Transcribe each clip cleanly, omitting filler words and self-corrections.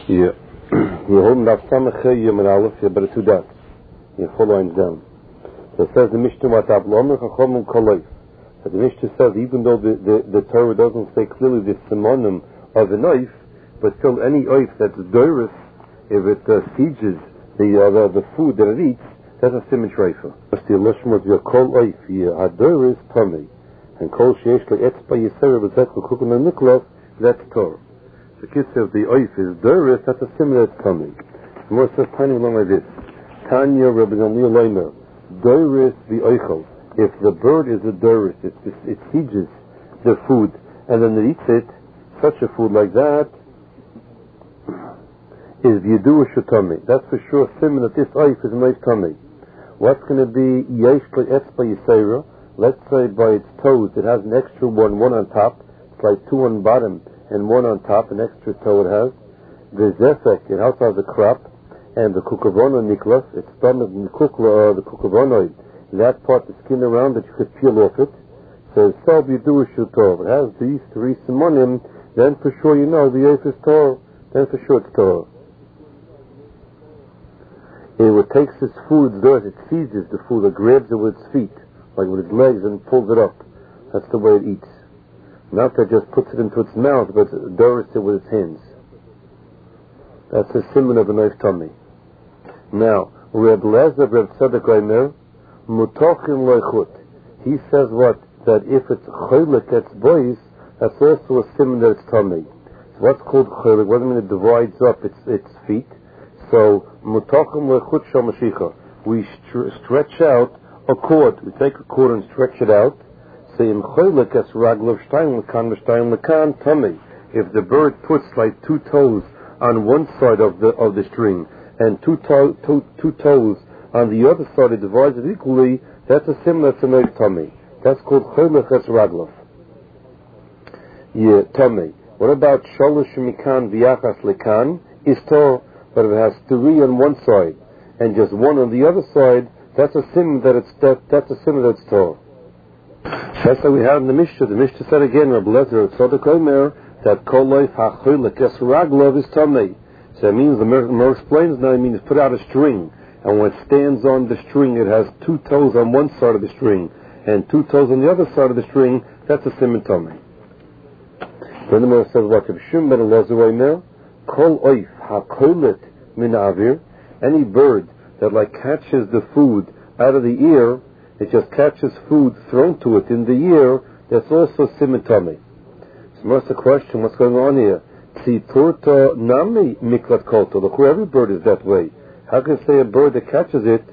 Yeah. We're holding up Samach Yom Aleph, yeah, but 2 dots. Yeah, 4 lines down. So it says the Mishnah Matab Lomer Chachomim Kolei. So the Mishnah says even though the Torah doesn't say clearly the simonim of the knife, but still any oif that's doris, if it sieges the food that it eats, that's a simon treifa. That's the Lashmot Yakol oif, yeah, Adoris Tomei. And Kol Sheyesh Le Etzba Yisera B'Zek L'Kukun L'Niklov, that's Torah. The kiss of the oif is doris, that's a similar Tomei. The more says tiny along like this. Tanya Rabbi Gamliel Leimer, doris the oichel. If the bird is a doris, it sieges the food, and then it eats it, such a food like that is Yidua Shutami. That's for sure similar that this oif is a nice tummy. What's going to be Yesh Le Etzba Yisera? Let's say by its toes it has an extra one on top. It's like 2 on bottom and 1 on top, an extra toe it has. The Zefek, it also has a crop. And the kukavono niklas, its stomach, the kukavono, that part, the skin around it, you could peel off it. So it's Sob Yidua Shutov. It has these 3 simonim, then for sure you know the oif is Torah. Then for sure it's Torah. It takes its food, it seizes the food, it grabs it with its feet, like with its legs, and pulls it up. That's the way it eats. Not that it just puts it into its mouth, but it doris it with its hands. That's a simon of a knife tummy. Now, Reb Lezer, Reb Tzedek Reimer, Mutochin Loichut. He says what? That if it's cholik, that's boys, that's also a simon that it's tummy. So what's called cholik? What does it mean? It divides up its feet. So, Mutochin Loichut Shomashicha. We stretch out a cord. We take a cord and stretch it out. Say in cholik, that's raglav shtein lekan tummy. If the bird puts like 2 toes on one side of the string and 2 toes on the other side, it divides it equally, that's a similar to no tummy. That's called cholich es raglav. Yeah, tummy. What about sholosh mikan v'yachas lekan? Is Torah, but if it has 3 on one side and just 1 on the other side, that's a sim that it's Torah. That's how we have in the Mishnah. The Mishnah said again, Rabbi Lezer Tzedek Omer, that kol loif hacholik es raglav is tamei. So that means the Mer explains now. It means put out a string, and when it stands on the string, it has 2 toes on one side of the string and 2 toes on the other side of the string. That's a simon tamei. Then the Mer says what? Shum ben Elazar Omer, kol oif hakolit min avir. Any bird that like catches the food out of the ear, it just catches food thrown to it in the ear. That's also simon tamei. What's the question? What's going on here? Tzipurta nami miklat kolto. Look, every bird is that way. How can you say a bird that catches it,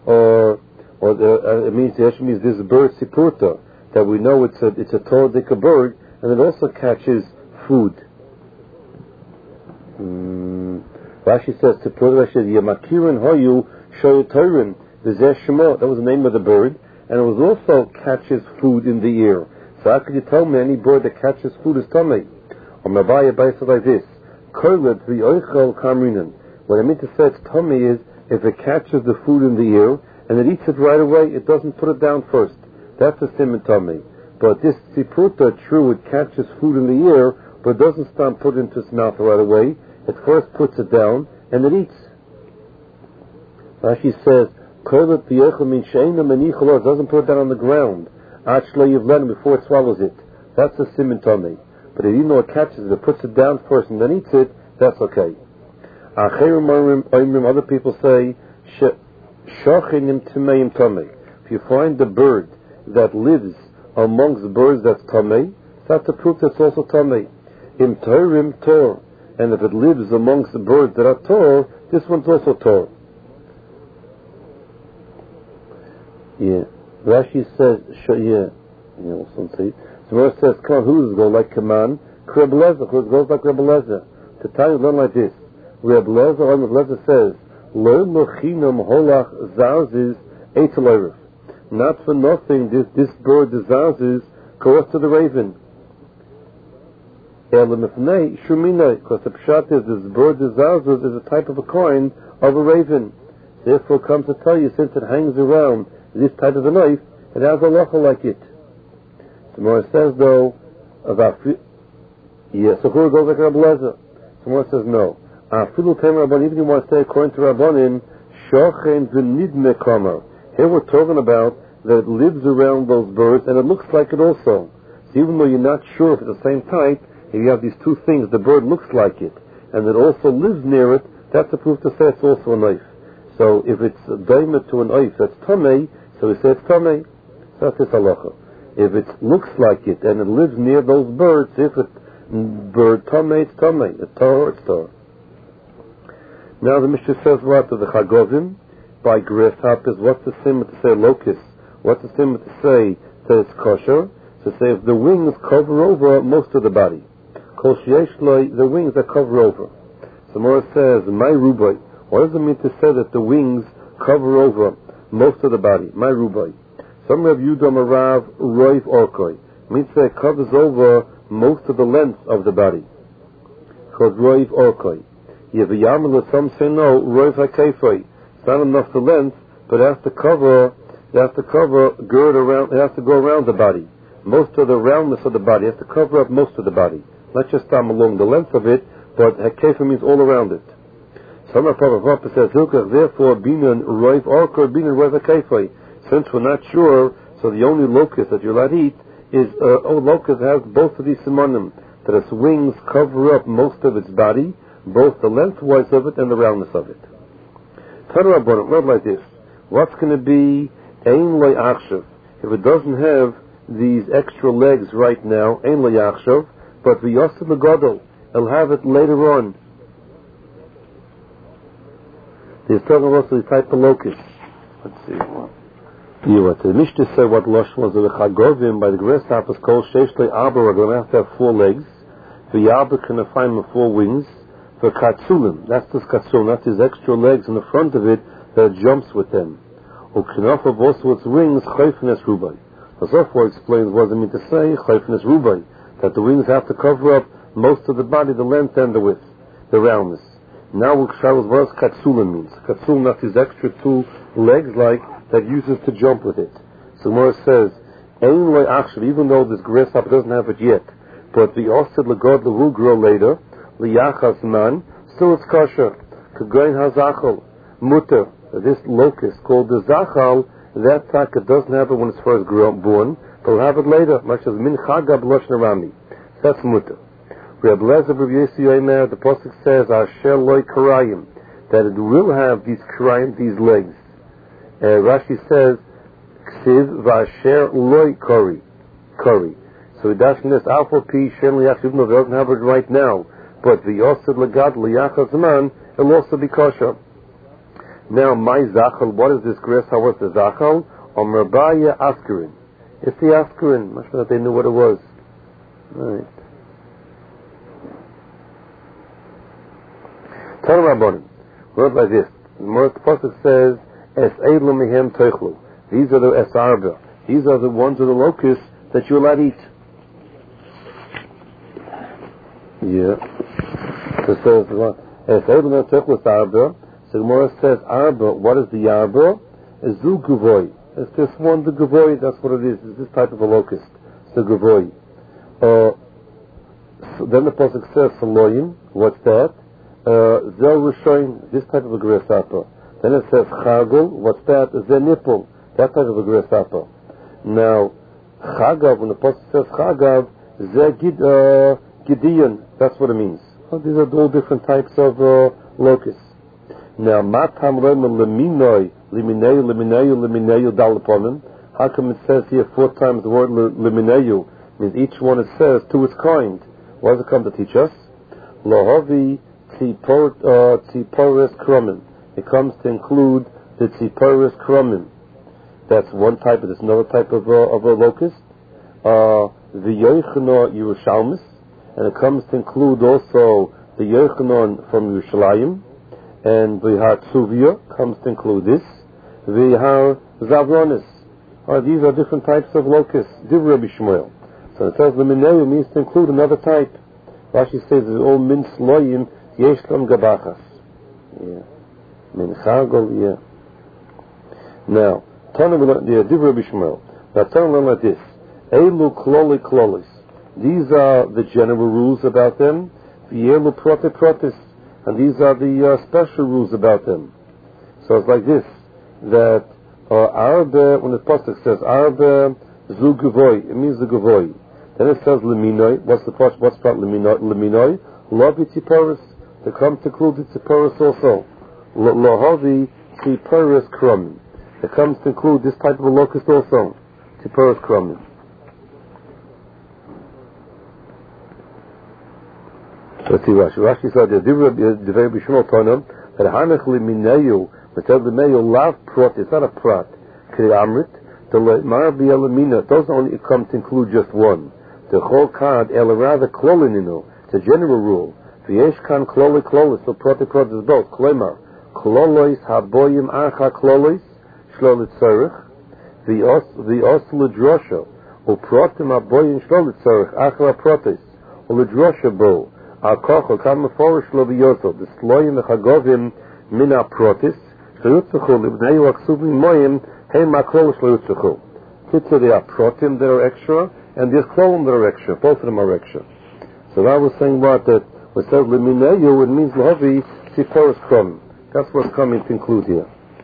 it means this bird tzipurta, that we know it's a Torah bird, and it also catches food. Rashi says tzipurta. Rashi says yamakirin hoyu shoyatorin v'zeh shemo. That was the name of the bird, and it was also catches food in the ear. So how could you tell me any bird that catches food is tummy? Or Mabaya said like this: Kolet v'yoichel kamrinan. What I mean to say it's tummy is if it catches the food in the ear and it eats it right away, it doesn't put it down first. That's a simon tummy. But this tzipruta, true, it catches food in the ear, but it doesn't stop put it into its mouth right away. It first puts it down and it eats. Rashi says Kolet v'yoichel min she'ena menichel. It doesn't put it down on the ground. Actually, you've let him before it swallows it. That's a simon tummy. But if you know it catches it, puts it down first and then eats it, that's okay. Other people say, shochinim timeim tummy. If you find a bird that lives amongst the birds that's tummy, that's a proof that's also tummy. Im torim tor. And if it lives amongst the birds that are tor, this one's also tor. Yeah. Rashi says, some say. So Rashi says, come on, who's go like Kaman? Reb Lezer, who goes like Reb Lezer. To tell you, learn like this. Reb Lezer says, Lo lochinam holach zarzis etelerif. Not for nothing, this bird, the zarzis, goes to the raven. Elamifnei shuminai, because the pshat is this bird, the zarzis, is a type of a coin of a raven. Therefore, comes to tell you, since it hangs around this type of a knife, it has a halacha like it. The Gemara says though about so who goes like Rabbi Lezer? The Gemara says no. Afilu Tem Rabban, even you want to say according to Rabbanim, Shochen v'nidme kamar. Here we're talking about that it lives around those birds, and it looks like it also. So even though you're not sure if it's the same type, if you have these two things, the bird looks like it, and it also lives near it, that's a proof to say it's also a knife. So if it's daima to a knife that's tamei, so we say it's tamei. So that's this halacha. If it looks like it and it lives near those birds, if it's bird tamei, it's tamei. It's Torah, it's Torah. Now the Mishnah says what? The Chagovim, by grasshoppers, what's the simmer to say locust? What's the simmer to say that it's kosher? To say if the wings cover over most of the body. Kol sheyesh lo, the wings that cover over. Samora says, my rubai. What does it mean to say that the wings cover over most of the body? My rubai. Some Rav Yudam Arav roiv orkoi. Means that it covers over most of the length of the body. Called roiv orkoi. Yeviyamala, some say no, roiv hakefoi. It's not enough the length, but it has to cover, gird around, it has to go around the body. Most of the roundness of the body, it has to cover up most of the body. Not just along the length of it, but hakefa means all around it. Some of Papa says, therefore, binan roiv orkoi, binan roiv hakefoi. Since we're not sure, so the only locust that you're allowed to eat is, locust has both of these simonim, that its wings cover up most of its body, both the lengthwise of it and the roundness of it. Tanur Rabbanan, read like this. What's going to be ein lo achshav? If it doesn't have these extra legs right now, ein lo achshav, but v'yosem l'gadol, it'll have it later on. He's talking about the type of locust. Let's see. The Mishnah said what Losh was the Chagovim by the grasshoppers called Sheshle Abba. We're going to have 4 legs. The Abba can find the 4 wings. The Katsulim, that's this Katsulim, that's his extra legs in the front of it that jumps with them. Ukinof of also its wings, Chayfines Rubai. Azofar explains what does it mean to say Chayfines Rubai, that the wings have to cover up most of the body, the length and the width, the roundness. Now we'll show what else Katsulim means. Katsulim, that's his extra 2 legs like that uses to jump with it. So Mora says, Ein lo achshav, even though this grasshopper doesn't have it yet, but the osid legod will grow later, liyachas man, still it's kosher. Kagoin hazachal, mutter, this locust called the zachal, that taka doesn't have it when it's first born, but will have it later, much as min chagab loshen rami. That's mutter. Reb Lezer Reb Yossi Yomer, the pasuk says, Asher loy karayim, that it will have these karayim, these legs. Rashi says, Ksiv v'asher loy kori. So we dash in this, alpha p shen liyach, even though it doesn't have it right now, but v'yosid legad liyach man, it'll also be kosher. Now, my zachal, what is this grasshopper? What's the zachal? Rabaya askarin. It's the askarin. Much better that they knew what it was. Right. Tanur Rabbanan, word like this. The pasuk says, Es eidlu mihem teichlu. These are the esarba. These are the ones of the locusts that you're allowed to eat. Yeah. So it says, Es eidlu mihem teichlu esarba. So the Gemara says, arba. What is the arba? Is zu gavoy. It's this one, the gavoy. That's what it is. It's this type of a locust. It's the gavoy. So then the pasuk says, Saloyim. What's that? Zel Rishoin, this type of a grasshopper. Then it says Chagol, what's that? Zel Nipple, that type of a grasshopper. Now, Chagav, when the pasuk says Chagav, Zel Gideon, that's what it means. Well, these are all different types of locusts. Now, Matam Remen Leminoi, Liminayu, Dalaponim. How come it says here 4 times the word Liminayu? Means each one it says to its kind. What does it come to teach us? Lohovi Tziporis Kromim. It comes to include the Tziporis Kromim. That's one type, there's another type of a locust. The Yochanan Yerushalmis, and it comes to include also the Yochanan from Yerushalayim, and the Hatzuvia comes to include this. The Zavronis. These are different types of locusts. Div Rabbi Shmuel. So it says the Mineu means to include another type. Rashi says it's all min sloyim yeshlam gabachas. Yeah. Min chagol, yeah. Now, Div Rabbi Shmuel. Now, tell them like this. Elu kloli klolis. These are the general rules about them. V'yelu prote protis. and these are the special rules about them. So it's like this, that Arbe, when the pasuk says Arbe zu Gavoy, it means the Gavoy. Then it says Leminoi. What's part Leminoi? Lovi Tziporis. They come to include the Tziporis also. Lohavi Tziporis Krumim. It comes to include this type of a locust also. Tziporis Krumim. Let's see Rashi. Rashi said the very Bishmol Tonam that Hanach Leminayu, but tell the Mayo Lav Prot, it's not a Prat. Kri Amrit, the Marbi Elamina, those only come to include just one. The whole card, rather Klolinino, it's a general rule. V'yesh kan Kloli Klolis, so Prot is both. Klemar, Klolois Haboyim Acha Klolis, Shlolit Tzarech, V'os L'drosha, Uprotim Haboyim Shlolit Tzarech, Acha Protis, L'drosha Bo, Al-Kocho, Kam Meforish Lo V'yoto, the Sloyim Echagovim Mina Protis, Shloyutzuchu, Libneyu Aksuvim Moyim, Hey Makrol Shloyutzuchu. Kitzer, they are Protim that are extra, and there's Klolim that are extra. Both of them are extra. So I was saying what that when it says Liminayu, it means Lahavi Tziporis Krum. That's what's coming to include here.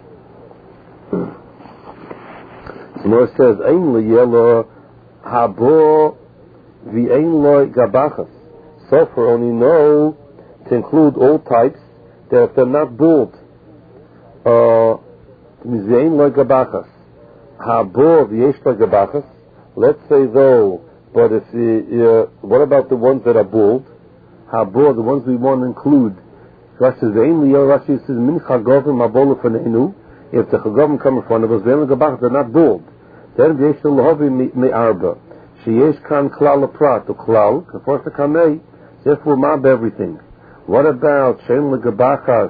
So now it says Ein Liyelo Habo V'Ein Lo Gabachas. So for only know to include all types that if they're not bald, it means V'Ein Lo Gabachas. Habo V'Yesh Lo Gabachas. Let's say though, but if what about the ones that are bald? Habo, the ones we want to include. Rashi says, Rashi says, Min Chagovim Abolu Fanenu. If the Chagovim come in front of us, they're not bald. Then V'yesh Lahavi Me'arba. Sheyesh Kan Klal Prat, to Klal, Kafar Kamei. Therefore, Mab everything. What about Shem Legabachas?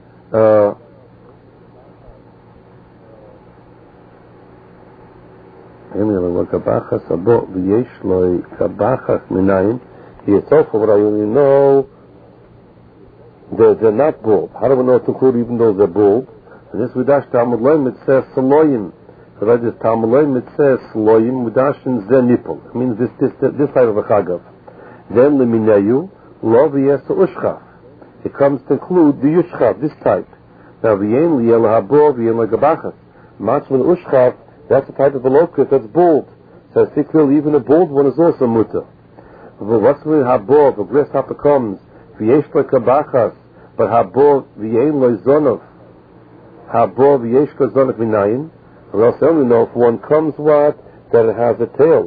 Gabachas Abo V'yesh Loi Gabachas Minayin. It's also what I only know. They're not bald. How do we know to include even though they're bald? And this Vidash Talmud Loim, it says Saloyim. So that is Talmud Loim, it says Saloyim, Vidash and Zenipol. It means this type of a Chagav. Then Leminayu, Lo V'yesa Ushchaf. It comes to include the Ushchaf, this type. Now V'yen Liyel Habo, V'yen Legabachas. Matchman Ushchaf, that's a type of a locust that's bald. So I see clearly even a bald one is also mutter. But what's with Habo, if a grasshopper comes, V'yesh Legabachas, but Habo V'yen Lo Zonov. Habo V'yesh Lo Zonov Minayin. Or else I only know if one comes what, that it has a tail.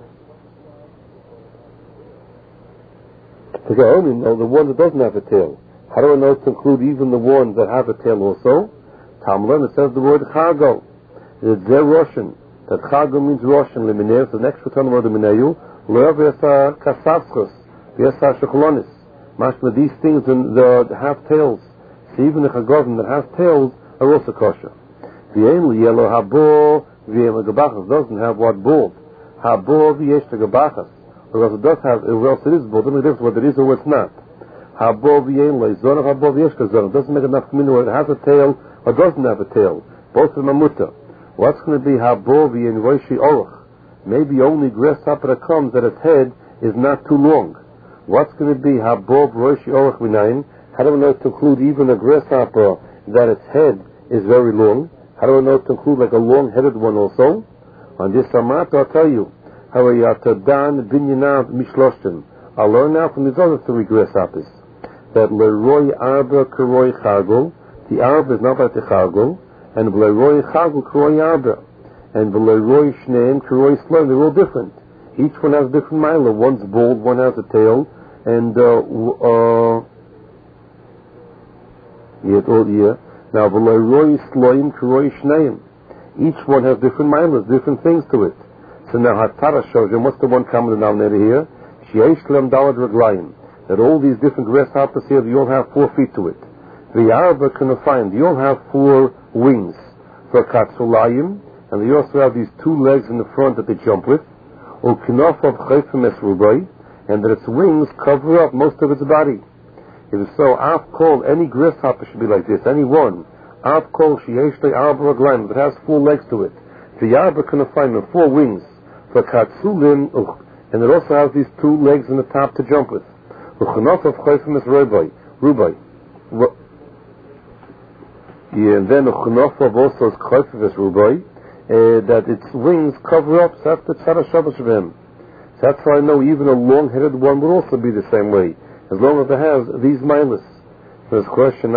Because I only know the one that doesn't have a tail. How do I know to include even the ones that have a tail also? Talmud, it says the word Chago. It's their Russian. That Chago means Russian. Liminir, so next we tell the word Liminayu. Lo V'yasa Kasavskos. V'yasa Shekolonis. Mashma, these things that have tails. So even the Chagovim that have tails are also kosher. V'yein Liyelo Habo V'yein Legabachas doesn't have what bald. Habo V'yesh Legabachas. Or else it does have, or else it is bald. It doesn't make a difference whether it is or it's not. Habo V'yein Lezonah Habo V'yesh Lezonah. It doesn't make enough community whether it has a tail or doesn't have a tail. Both of them are mutter. What's going to be Habo V'yein Roishi Orach? Maybe only grasshopper that comes that its head is not too long. What's going to be Habo Roishi Orach V'nayin? How do we know to include even a grasshopper that its head is very long? How do I know to include like a long-headed one also? On this Samat, I'll tell you. I'll learn now from these other three grasshoppers that Leroy Arba Karoi Chagol, the Arba is not like the Chagol, and Leroy Chagol Karoi Arba, and Leroy Shneim Karoi Sloim, they're all different. Each one has a different mila. One's bald, one has a tail, and now Leroy Sloim Karoi Shneim. Each one has different milas, different things to it. So now Hatara shows you what's the one common denominator here? Sheishlam Dalad Raglayim. That all these different grasshoppers here, they all have 4 feet to it. The Arba can find, they all have 4 wings. For Katsulayim, and they also have these 2 legs in the front that they jump with. Ukinof of Chayfim Esrubai, and that its wings cover up most of its body. If so, I've called any grasshopper should be like this, any one. I've called Sheishlam Arba Raglayim, that has 4 legs to it. The Arba can find them 4 wings. For Katsulim, and it also has these 2 legs in the top to jump with. Rubai. And then Uchnofav also is Chayfeves Rubai, that its wings cover up, so that's the Tzara Shabbos Shabbat. So that's why I know even a long-headed one would also be the same way, as long as it has these milas. There's question,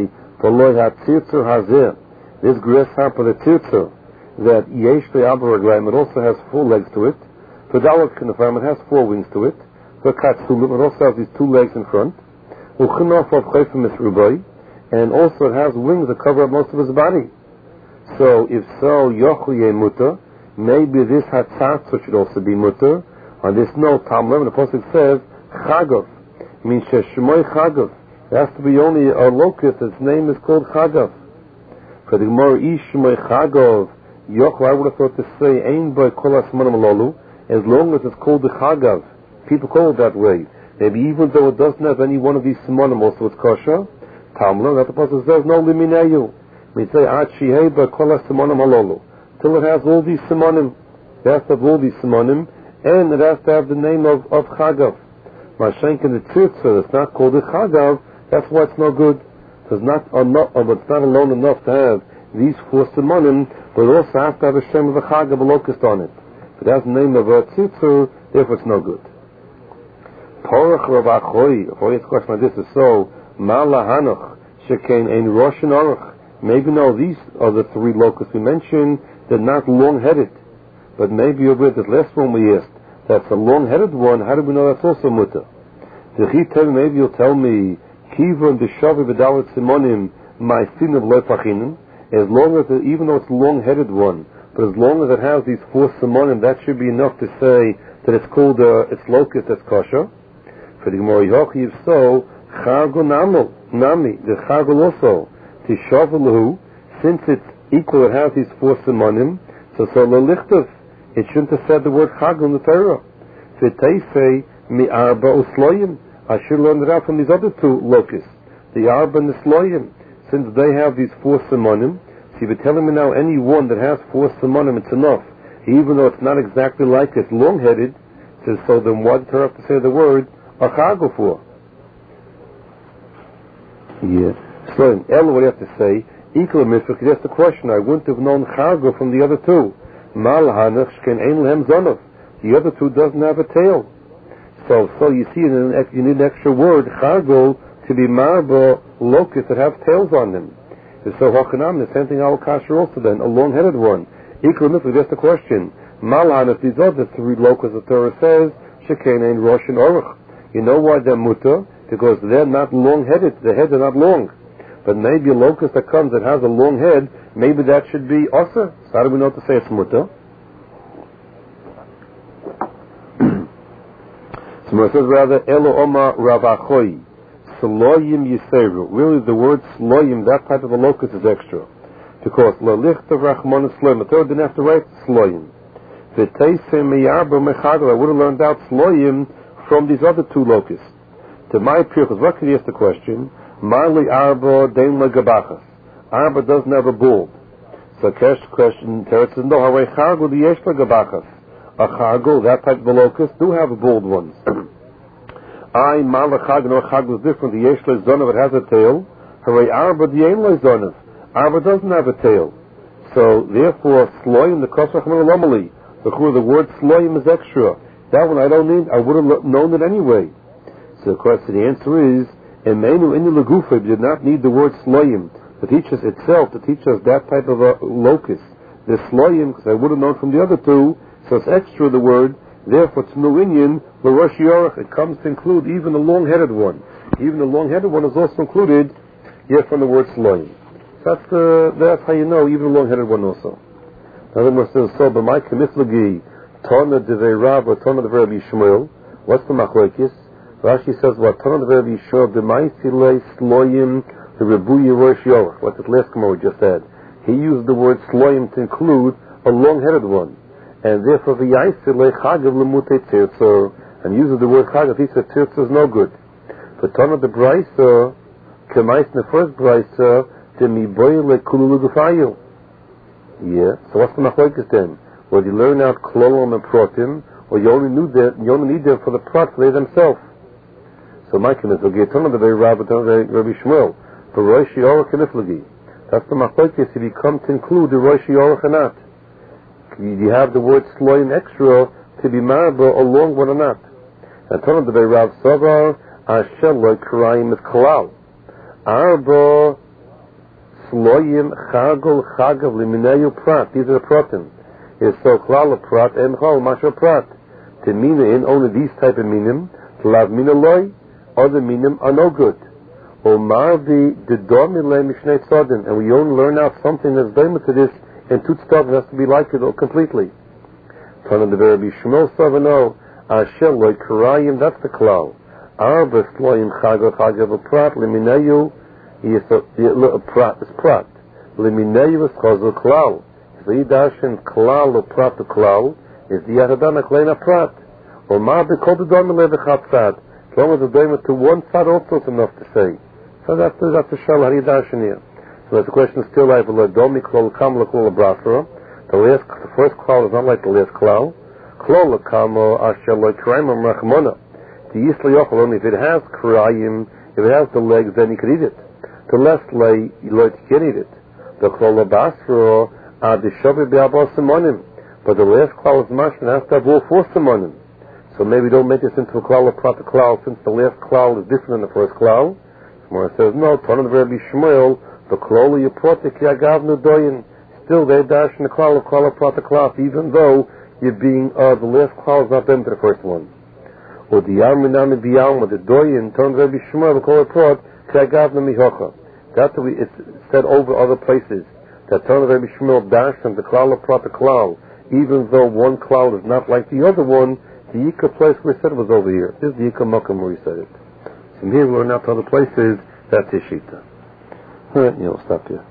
this grasshopper, the tirtzah, that Yesh Le'abaraglaim, it also has 4 legs to it. For Dalak Kinafam, it has 4 wings to it. For Katsulim, it also has these 2 legs in front. Uchnofav Chayfeves Rubai, and also it has wings that cover up most of his body. So, if so, Yochliye Mutter, maybe this Hatzatzu should also be Mutter. On this note, Tam 11, the Pasuk says, Chagav, means Sheshmoy Chagav. It has to be only a locust, its name is called Chagav. For the Gemara, Ishmoy Chagav, Yochel, I would have thought to say, Ein Boy Kolas Manam Lolu, as long as it's called the Chagav. People call it that way. Maybe even though it doesn't have any one of these simonim, also it's kosher. Tamla, that the Pasuk says, no liminayu. We say, Achiheba kolas simonim halolu. Till it has all these simonim. It has to have all these simonim, and it has to have the name of Chagav. Mashenk in the tzitza, it's not called the Chagav, that's why it's no good. It's not alone enough to have these 4 simonim, but it also has to have a shem of a Chagav, a locust on it. If it has the name of a tzitza, therefore it's no good. Porach Rav Achoy, if I ask a question like this, is so, Mala Hanoch, Shekain Ein Rosh and Aruch. Maybe no, these are the 3 locusts we mentioned, they're not long-headed. But maybe over this last one we asked, that's a long-headed one, how do we know that's also mutter? Maybe you'll tell me, Kivron Deshavi B'dalet Simonim, my sin of Lefachinim, as long as, even though it's a long-headed one, but as long as it has these 4 simonim, that should be enough to say that it's called, it's locust, that's kosher. For the Gemara Yochi, if so, Chargo Nami, the Chargo also, Tishav, since it's equal, it has these 4 simonim, so Lelichtov, it shouldn't have said the word Chargo in the Torah. V'teisei mi arba usloyim, I should learn it out from these other 2 locusts, the arba and the sloyim, since they have these 4 simonim. So you're telling me now any one that has 4 simonim, it's enough, even though it's not exactly like it's long-headed. So then why did Torah have to say the word Achago for? Yeah. So in El, what do you have to say? Equal mitzvah, because that's the question. I wouldn't have known Chago from the other 2. Mal Hanach Shken Ein Lehem Zonov. The other 2 doesn't have a tail. So you see, you need an extra word, Chago, to be marba locusts that have tails on them. And so Hachanam, the same thing Al Kasher also then, a long-headed one. Equal mitzvah, that's the question. Mal Hanach, these other 3 locusts, the Torah says, Sheken Ein Rosh and Aruch. You know why they're mutter? Because they're not long-headed. The heads are not long. But maybe a locust that comes that has a long head, maybe that should be asa. So how do we know to say it's mutter? So it says rather, Elo Oma Rav Achoy, Sloyim Yiseru. Really the word Sloyim, that type of a locust is extra. Because Lelicht of Rachman Sloyim, the Torah didn't have to write Sloyim. V'teisem Meyarba Mechagel, I would have learned out Sloyim from these other 2 locusts. To my purpose, what could you ask the question? Mali Arba Dein Legabachas. Arba doesn't have a bulb. So question, Teretz says, no, Harei Chargo the Yesh Legabachas. A Chargo, that type of a locust, do have bulb ones. I, Mala Chargo, no, Chargo is different. The Yesh Lezonov, it has a tail. Harei Arba the Ein Lezonov. Arba doesn't have a tail. So, therefore, Sloyim, the Kosach Melamali. The word Sloyim is extra. That one I don't need, I would have known it anyway. So the question, the answer is, Emenu Inu Legufa, did not need the word Sloyim to teach us itself, to teach us that type of a locust. The Sloyim, because I would have known from the other 2, so it's extra the word, therefore it's no Inyan, L'Rosh Yorach, it comes to include even the long-headed one. Even the long-headed one is also included here from the word Sloyim. That's how you know, even the long-headed one also. Now then we're still so, but my Kemiflagi, Tana Devei Rav or Tana Devei Rabbi Yishmael. What's the machlokes? Rashi says, "What Tana Devei Rabbi Yishmael Demaisile Sloyim the Rebuya Rosh Yorach." What the last Gemara we just said. He used the word Sloyim to include a long-headed one, and therefore V'Yaisile Chagav Lemute Tirtzor, and uses the word Chagav. He said Tirtzor is no good. For Tana the Brayso, Kemais in the first Brayso, Demiboyle Kululu Gufayu. Yeah. So what's the machlokes then? Well, you learn out Klolom and Protim, or you only need them for the Prat, for they themselves. So my kinis will get ton of the very Rabbi Shmuel. For Rosh Yorach Kaniflagi. That's the machlokes if you come to include the Rosh Yorach or not. You have the word sloim extra to be marba along with or not. And ton of the very Rav Savar Asher lo Karayim is Kalal. Arba Sloim Chagol Chagav Liminayu Prat. These are the pratim. It's so Kalal Prat and Chol Masha Prat. To mean in only these type of minim, to lav minaloi, other minim are no good. Omar the domile mishnei tzadin, and we only learn out something that's daimed to this, and tut tzadin has to be like it completely. Tana the Rabbi Shmuel Savano, Asher loy karayim, that's the klal. Arba sloim chagav chagav prat liminayu, prat is prat. Liminayu is chazal klal. So yidashin klal or prat to klal, is the Yahadana Kleina Prat. Or Ma Bekol the Domile Bechat Sad. As long as the Doimah to one side also is enough to say. So that's the Shal Haridashania. So that's the question still like the Domi Klol Kam Lakol Brafra. The first klal is not like the last klal. Klol Kamo Asher Lo Kraim Rachmona. The Yisla Yochel only if it has Krayim, if it has the legs, then you could eat it. The less lay, you can't eat it. The Klol Basra Ad Shabi Be'abos Simonim. But the last klal is mashman has to have all four simonim. So maybe don't make this into a klal of proper klal since the last klal is different than the first klal. Gemara says no. Tana the Rabbi Shmuel, the klal you brought the kiagav nudoyin. Still they dash in the klal of proper klal, even though you're being the last klal is not them to the first one. Or the yarminami biyalma the doyin. Tana the Rabbi Shmuel the klal brought kiagav namihocha. That's what it's said over other places. That Tana the Rabbi Shmuel dash in the klal of proper klal. Even though one cloud is not like the other one, the Yika place where he said it was over here. This is the Yika Makam where he said it. From here we learn out to other places, that's Ishita. Alright, stop here.